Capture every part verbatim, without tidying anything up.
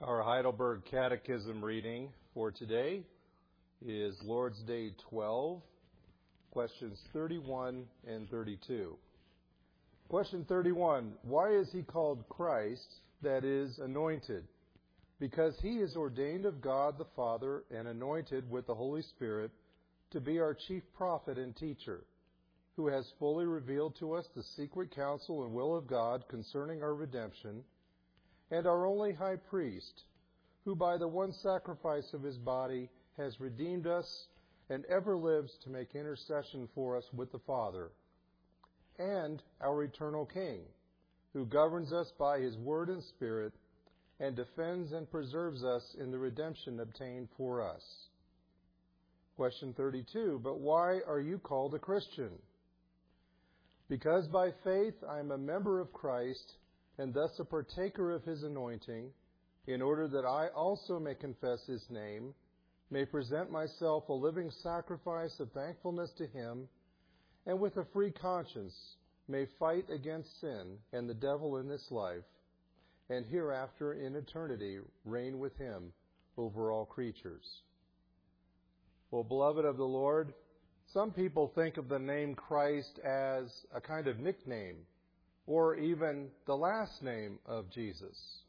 Our Heidelberg Catechism reading for today is Lord's Day twelve, questions thirty-one and thirty-two. Question thirty-one, why is he called Christ, that is, anointed? Because he is ordained of God the Father and anointed with the Holy Spirit to be our chief prophet and teacher, who has fully revealed to us the secret counsel and will of God concerning our redemption, and our only high priest, who by the one sacrifice of his body has redeemed us and ever lives to make intercession for us with the Father, and our eternal King, who governs us by his word and spirit and defends and preserves us in the redemption obtained for us. Question thirty-two, but why are you called a Christian? Because by faith I am a member of Christ, and thus a partaker of his anointing, in order that I also may confess his name, may present myself a living sacrifice of thankfulness to him, and with a free conscience may fight against sin and the devil in this life, and hereafter in eternity reign with him over all creatures. Well, beloved of the Lord, some people think of the name Christ as a kind of nickname, or even the last name of Jesus.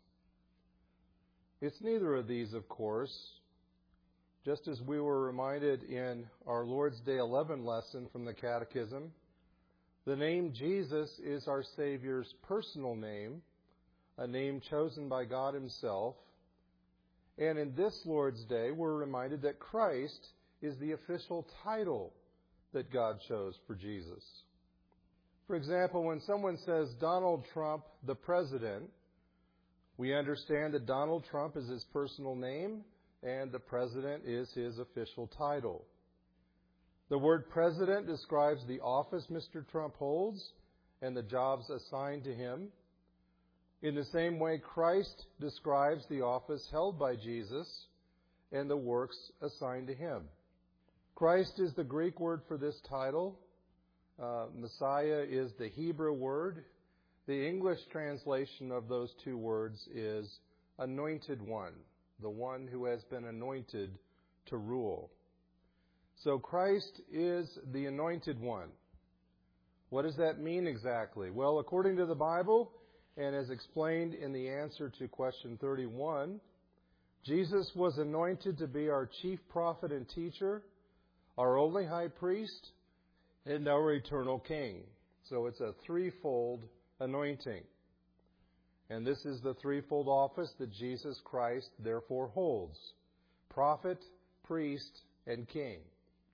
It's neither of these, of course. Just as we were reminded in our Lord's Day eleven lesson from the Catechism, the name Jesus is our Savior's personal name, a name chosen by God himself. And in this Lord's Day, we're reminded that Christ is the official title that God chose for Jesus. For example, when someone says Donald Trump, the president, we understand that Donald Trump is his personal name and the president is his official title. The word president describes the office Mister Trump holds and the jobs assigned to him. In the same way, Christ describes the office held by Jesus and the works assigned to him. Christ is the Greek word for this title. Uh, Messiah is the Hebrew word. The English translation of those two words is anointed one, the one who has been anointed to rule. So Christ is the anointed one. What does that mean exactly? Well, according to the Bible, and as explained in the answer to question thirty-one, Jesus was anointed to be our chief prophet and teacher, our only high priest, and our eternal King. So it's a threefold anointing. And this is the threefold office that Jesus Christ therefore holds: prophet, priest, and king.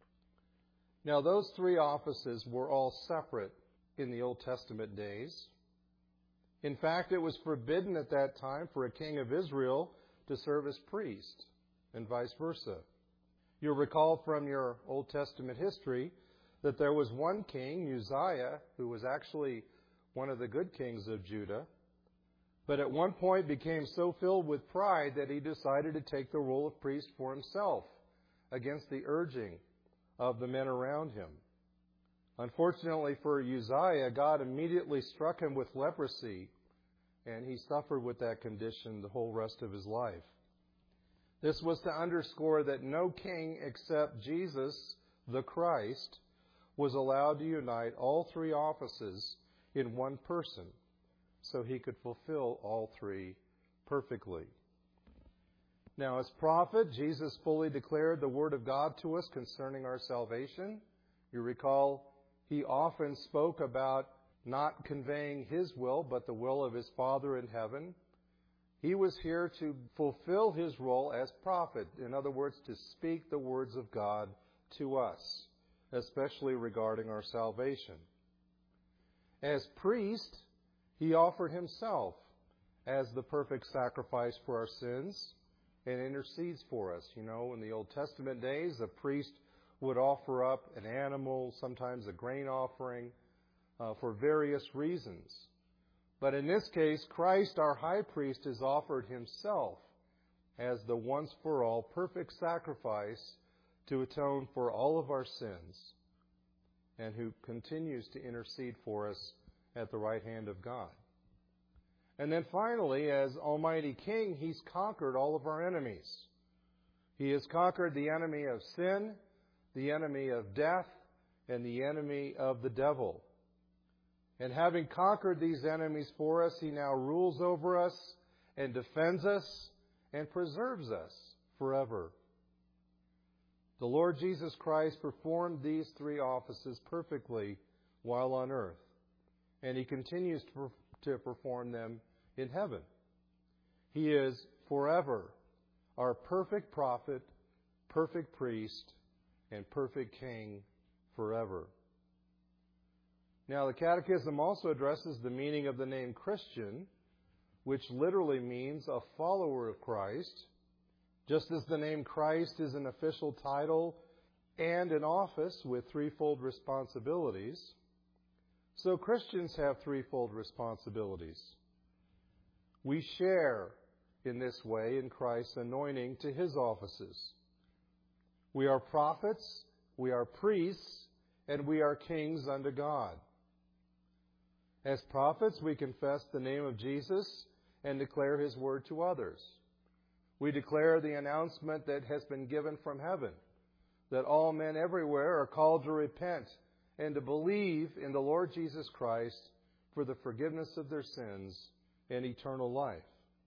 Now those three offices were all separate in the Old Testament days. In fact, it was forbidden at that time for a king of Israel to serve as priest, and vice versa. You'll recall from your Old Testament history that there was one king, Uzziah, who was actually one of the good kings of Judah, but at one point became so filled with pride that he decided to take the role of priest for himself against the urging of the men around him. Unfortunately for Uzziah, God immediately struck him with leprosy, and he suffered with that condition the whole rest of his life. This was to underscore that no king except Jesus, the Christ, was allowed to unite all three offices in one person, so he could fulfill all three perfectly. Now, as prophet, Jesus fully declared the word of God to us concerning our salvation. You recall, he often spoke about not conveying his will, but the will of his Father in heaven. He was here to fulfill his role as prophet, in other words, to speak the words of God to us, especially regarding our salvation. As priest, he offered himself as the perfect sacrifice for our sins and intercedes for us. You know, in the Old Testament days, a priest would offer up an animal, sometimes a grain offering, uh, for various reasons. But in this case, Christ, our high priest, has offered himself as the once-for-all perfect sacrifice to atone for all of our sins, and who continues to intercede for us at the right hand of God. And then finally, as Almighty King, He's conquered all of our enemies. He has conquered the enemy of sin, the enemy of death, and the enemy of the devil. And having conquered these enemies for us, He now rules over us and defends us and preserves us forever. The Lord Jesus Christ performed these three offices perfectly while on earth, and He continues to perform them in heaven. He is forever our perfect prophet, perfect priest, and perfect king forever. Now, the Catechism also addresses the meaning of the name Christian, which literally means a follower of Christ, just as the name Christ is an official title and an office with threefold responsibilities. So Christians have threefold responsibilities. We share in this way in Christ's anointing to His offices. We are prophets, we are priests, and we are kings unto God. As prophets, we confess the name of Jesus and declare His word to others. We declare the announcement that has been given from heaven, that all men everywhere are called to repent and to believe in the Lord Jesus Christ for the forgiveness of their sins and eternal life.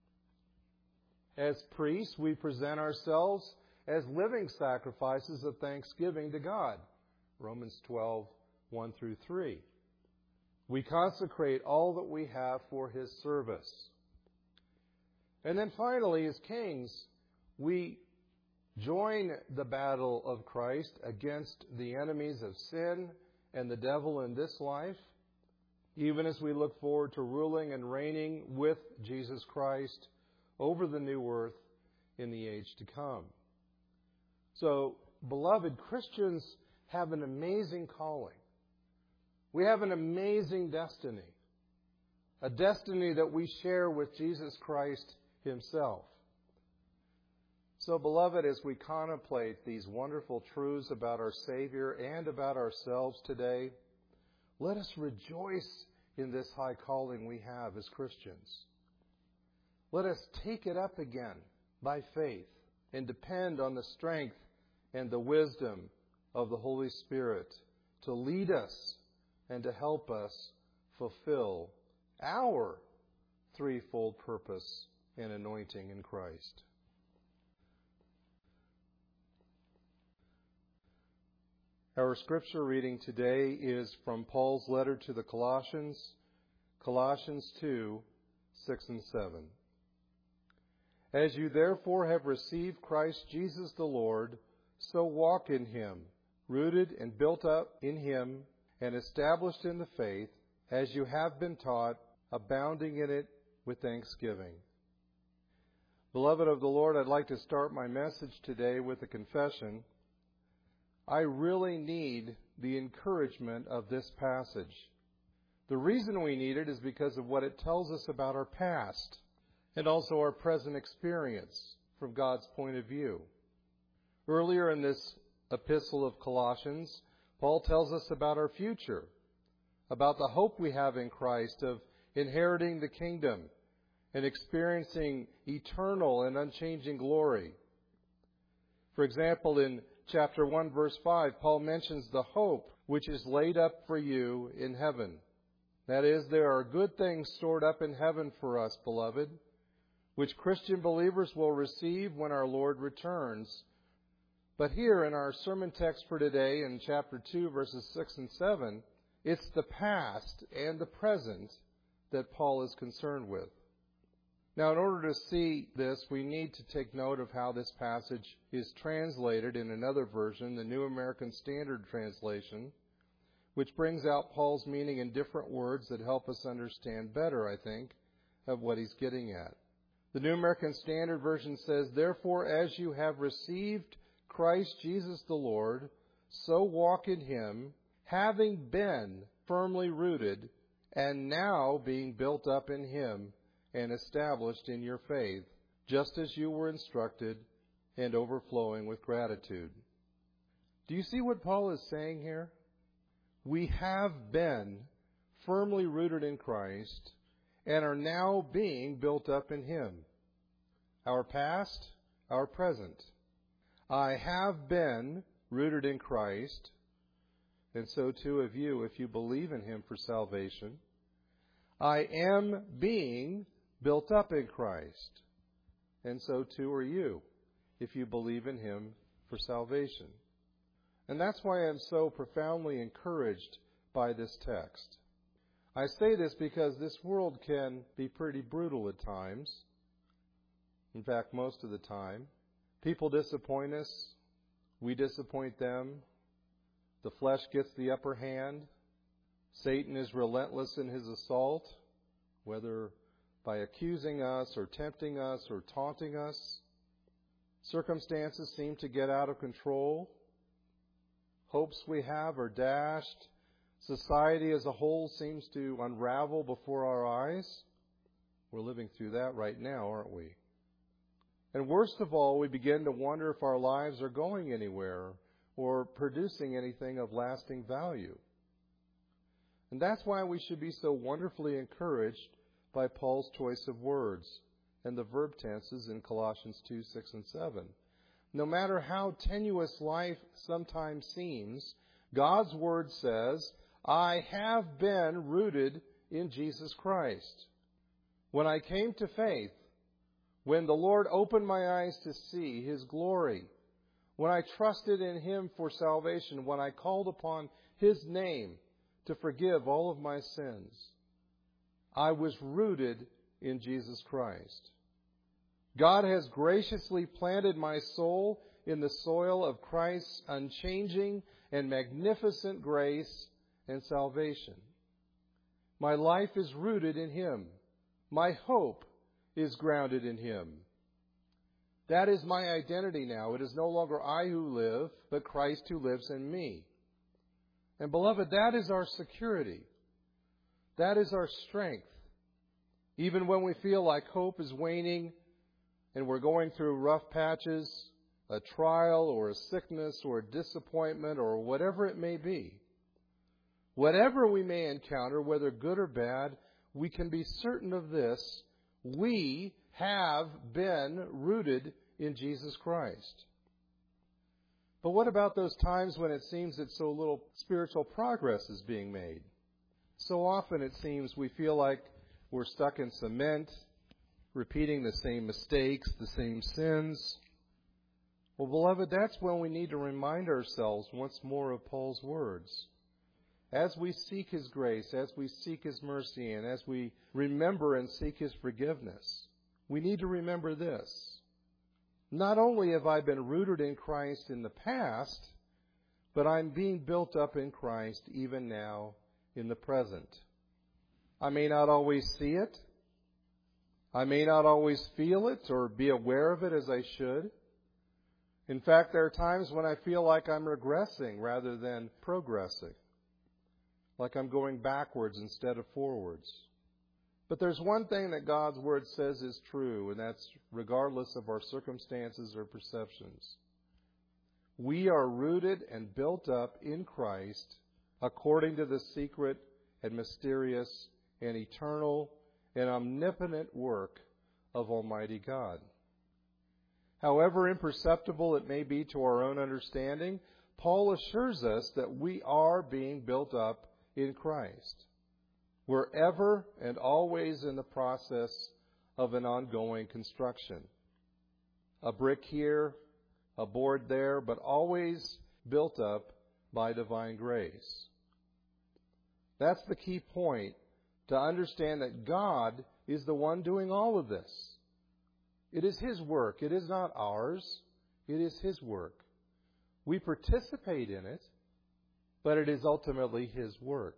As priests, we present ourselves as living sacrifices of thanksgiving to God. Romans twelve, one through three. We consecrate all that we have for His service. And then finally, as kings, we join the battle of Christ against the enemies of sin and the devil in this life, even as we look forward to ruling and reigning with Jesus Christ over the new earth in the age to come. So, beloved, Christians have an amazing calling. We have an amazing destiny, a destiny that we share with Jesus Christ Himself. So, beloved, as we contemplate these wonderful truths about our Savior and about ourselves today, let us rejoice in this high calling we have as Christians. Let us take it up again by faith and depend on the strength and the wisdom of the Holy Spirit to lead us and to help us fulfill our threefold purpose and anointing in Christ. Our scripture reading today is from Paul's letter to the Colossians, Colossians two, six and seven. As you therefore have received Christ Jesus the Lord, so walk in Him, rooted and built up in Him, and established in the faith, as you have been taught, abounding in it with thanksgiving. Beloved of the Lord, I'd like to start my message today with a confession. I really need the encouragement of this passage. The reason we need it is because of what it tells us about our past and also our present experience from God's point of view. Earlier in this epistle of Colossians, Paul tells us about our future, about the hope we have in Christ of inheriting the kingdom and experiencing eternal and unchanging glory. For example, in chapter one, verse five, Paul mentions the hope which is laid up for you in heaven. That is, there are good things stored up in heaven for us, beloved, which Christian believers will receive when our Lord returns. But here in our sermon text for today, in chapter two, verses six and seven, it's the past and the present that Paul is concerned with. Now, in order to see this, we need to take note of how this passage is translated in another version, the New American Standard Translation, which brings out Paul's meaning in different words that help us understand better, I think, of what he's getting at. The New American Standard Version says, "Therefore, as you have received Christ Jesus the Lord, so walk in Him, having been firmly rooted, and now being built up in Him, and established in your faith, just as you were instructed, and overflowing with gratitude." Do you see what Paul is saying here? We have been firmly rooted in Christ, and are now being built up in Him. Our past, our present. I have been rooted in Christ, and so too have you if you believe in Him for salvation. I am being built up in Christ, and so too are you if you believe in Him for salvation. And that's why I'm so profoundly encouraged by this text. I say this because this world can be pretty brutal at times. In fact, most of the time. People disappoint us. We disappoint them. The flesh gets the upper hand. Satan is relentless in his assault, whether by accusing us or tempting us or taunting us. Circumstances seem to get out of control. Hopes we have are dashed. Society as a whole seems to unravel before our eyes. We're living through that right now, aren't we? And worst of all, we begin to wonder if our lives are going anywhere or producing anything of lasting value. And that's why we should be so wonderfully encouraged by Paul's choice of words and the verb tenses in Colossians two, six, and seven. No matter how tenuous life sometimes seems, God's Word says, I have been rooted in Jesus Christ. When I came to faith, when the Lord opened my eyes to see His glory, when I trusted in Him for salvation, when I called upon His name to forgive all of my sins, I was rooted in Jesus Christ. God has graciously planted my soul in the soil of Christ's unchanging and magnificent grace and salvation. My life is rooted in Him. My hope is grounded in Him. That is my identity now. It is no longer I who live, but Christ who lives in me. And beloved, that is our security. That is our strength. Even when we feel like hope is waning and we're going through rough patches, a trial or a sickness or a disappointment or whatever it may be, whatever we may encounter, whether good or bad, we can be certain of this: we have been rooted in Jesus Christ. But what about those times when it seems that so little spiritual progress is being made? So often it seems we feel like we're stuck in cement, repeating the same mistakes, the same sins. Well, beloved, that's when we need to remind ourselves once more of Paul's words. As we seek His grace, as we seek His mercy, and as we remember and seek His forgiveness, we need to remember this. Not only have I been rooted in Christ in the past, but I'm being built up in Christ even now in the present. I may not always see it. I may not always feel it or be aware of it as I should. In fact, there are times when I feel like I'm regressing rather than progressing, like I'm going backwards instead of forwards. But there's one thing that God's Word says is true, and that's regardless of our circumstances or perceptions. We are rooted and built up in Christ according to the secret and mysterious and eternal and omnipotent work of Almighty God. However imperceptible it may be to our own understanding, Paul assures us that we are being built up in Christ. We're ever and always in the process of an ongoing construction. A brick here, a board there, but always built up by divine grace. That's the key point, to understand that God is the one doing all of this. It is His work. It is not ours. It is His work. We participate in it, but it is ultimately His work.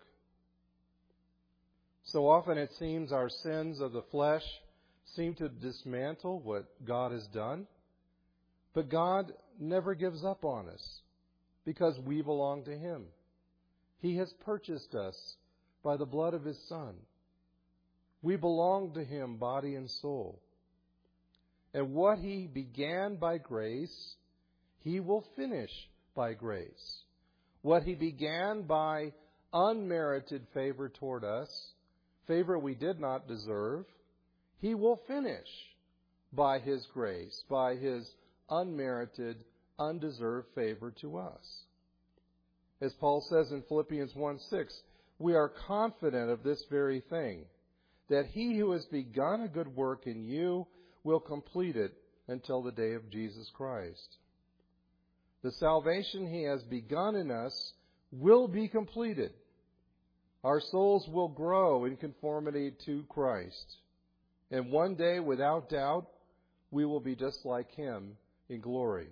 So often it seems our sins of the flesh seem to dismantle what God has done. But God never gives up on us because we belong to Him. He has purchased us by the blood of His Son. We belong to Him, body and soul. And what He began by grace, He will finish by grace. What He began by unmerited favor toward us, favor we did not deserve, He will finish by His grace, by His unmerited, undeserved favor to us. As Paul says in Philippians one six, we are confident of this very thing, that He who has begun a good work in you will complete it until the day of Jesus Christ. The salvation He has begun in us will be completed. Our souls will grow in conformity to Christ. And one day, without doubt, we will be just like Him in glory.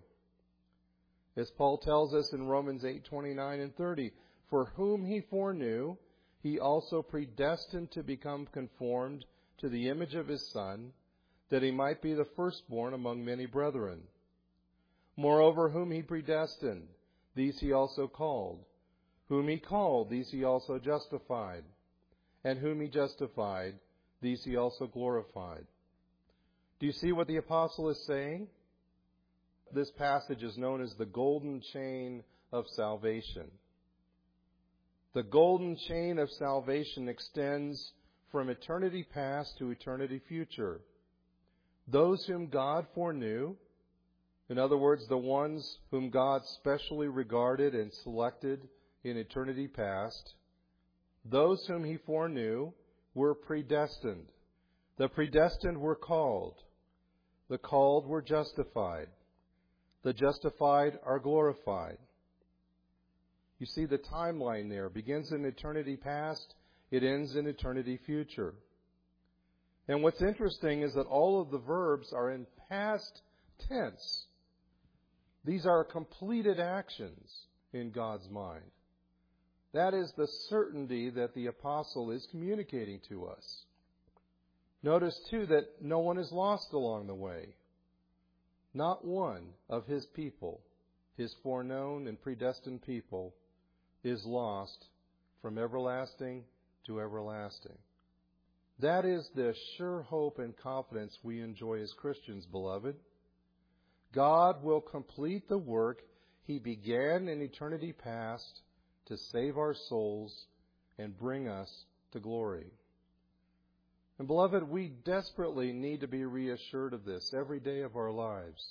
As Paul tells us in Romans eight twenty-nine and thirty, for whom He foreknew, He also predestined to become conformed to the image of His Son, that He might be the firstborn among many brethren. Moreover, whom He predestined, these He also called. Whom He called, these He also justified. And whom He justified, these He also glorified. Do you see what the apostle is saying? This passage is known as the golden chain of salvation. The golden chain of salvation extends from eternity past to eternity future. Those whom God foreknew, in other words, the ones whom God specially regarded and selected in eternity past, those whom He foreknew were predestined. The predestined were called. The called were justified. The justified are glorified. You see, the timeline there begins in eternity past, it ends in eternity future. And what's interesting is that all of the verbs are in past tense. These are completed actions in God's mind. That is the certainty that the apostle is communicating to us. Notice, too, that no one is lost along the way. Not one of His people, His foreknown and predestined people, is lost from everlasting to everlasting. That is the sure hope and confidence we enjoy as Christians, beloved. God will complete the work He began in eternity past to save our souls and bring us to glory. And beloved, we desperately need to be reassured of this every day of our lives.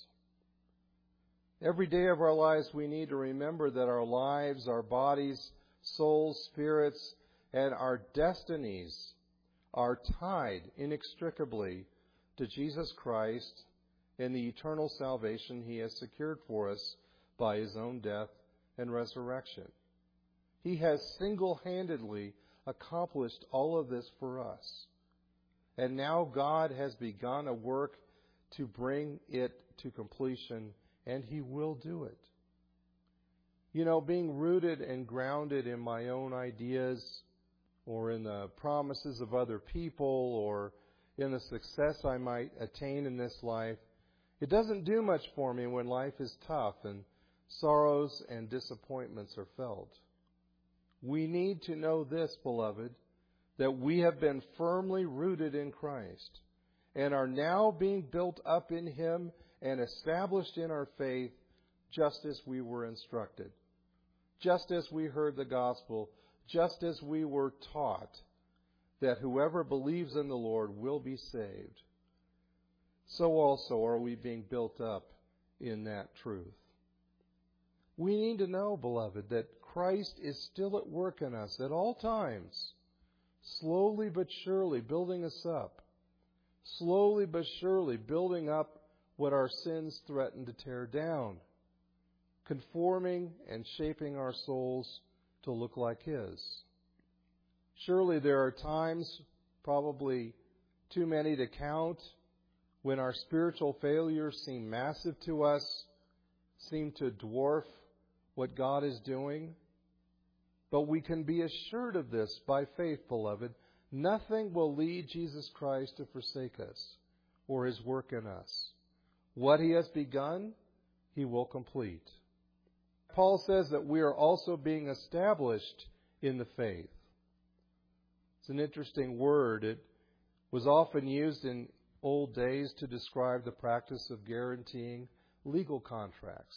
Every day of our lives we need to remember that our lives, our bodies, souls, spirits, and our destinies are tied inextricably to Jesus Christ and the eternal salvation He has secured for us by His own death and resurrection. He has single-handedly accomplished all of this for us. And now God has begun a work to bring it to completion, and He will do it. You know, being rooted and grounded in my own ideas or in the promises of other people or in the success I might attain in this life, it doesn't do much for me when life is tough and sorrows and disappointments are felt. We need to know this, beloved, that we have been firmly rooted in Christ and are now being built up in Him and established in our faith just as we were instructed, just as we heard the gospel, just as we were taught that whoever believes in the Lord will be saved. So also are we being built up in that truth. We need to know, beloved, that Christ is still at work in us at all times, slowly but surely building us up, slowly but surely building up what our sins threaten to tear down, conforming and shaping our souls to look like His. Surely there are times, probably too many to count, when our spiritual failures seem massive to us, seem to dwarf what God is doing. But we can be assured of this by faith, beloved. Nothing will lead Jesus Christ to forsake us or His work in us. What He has begun, He will complete. Paul says that we are also being established in the faith. It's an interesting word. It was often used in old days to describe the practice of guaranteeing legal contracts.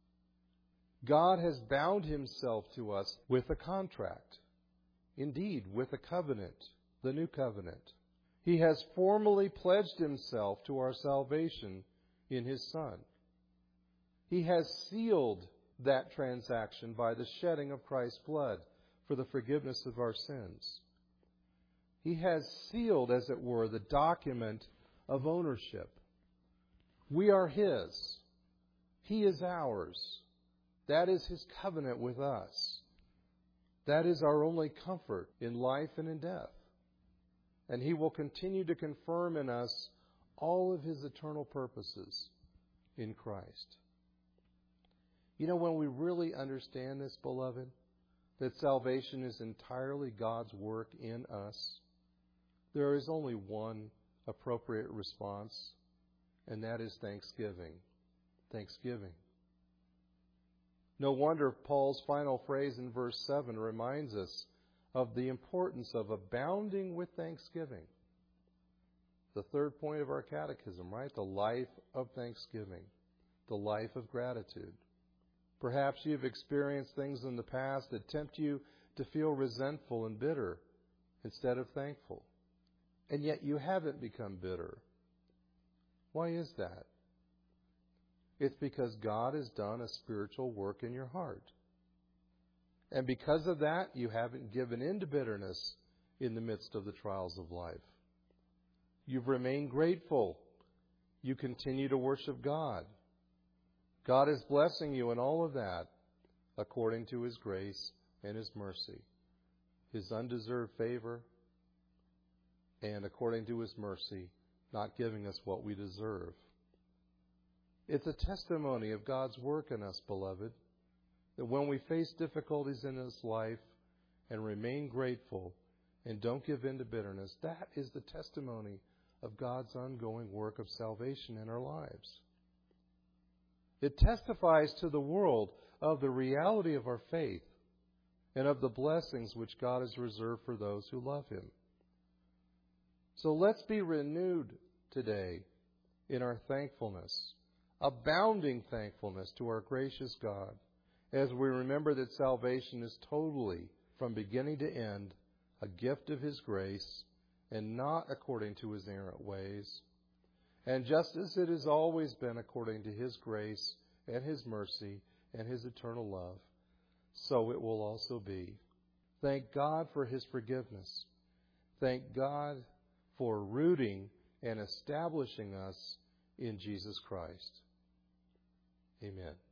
God has bound Himself to us with a contract, indeed, with a covenant, the new covenant. He has formally pledged himself to our salvation in his Son. He has sealed that transaction by the shedding of Christ's blood for the forgiveness of our sins. He has sealed, as it were, the document of ownership. We are his. He is ours. That is his covenant with us. That is our only comfort in life and in death. And he will continue to confirm in us all of his eternal purposes in Christ. You know, when we really understand this, beloved, that salvation is entirely God's work in us, there is only one appropriate response, and that is thanksgiving. Thanksgiving. No wonder Paul's final phrase in verse seven reminds us of the importance of abounding with thanksgiving. The third point of our catechism, right? The life of thanksgiving. The life of gratitude. Perhaps you've experienced things in the past that tempt you to feel resentful and bitter instead of thankful. And yet you haven't become bitter. Why is that? It's because God has done a spiritual work in your heart. And because of that, you haven't given in to bitterness in the midst of the trials of life. You've remained grateful. You continue to worship God. God is blessing you in all of that according to his grace and his mercy, his undeserved favor, and according to his mercy, not giving us what we deserve. It's a testimony of God's work in us, beloved, that when we face difficulties in this life and remain grateful and don't give in to bitterness, that is the testimony of God's ongoing work of salvation in our lives. It testifies to the world of the reality of our faith and of the blessings which God has reserved for those who love him. So let's be renewed today in our thankfulness, abounding thankfulness to our gracious God, as we remember that salvation is totally, from beginning to end, a gift of his grace and not according to his errant ways. And just as it has always been according to his grace and his mercy and his eternal love, so it will also be. Thank God for his forgiveness. Thank God for rooting and establishing us in Jesus Christ. Amen.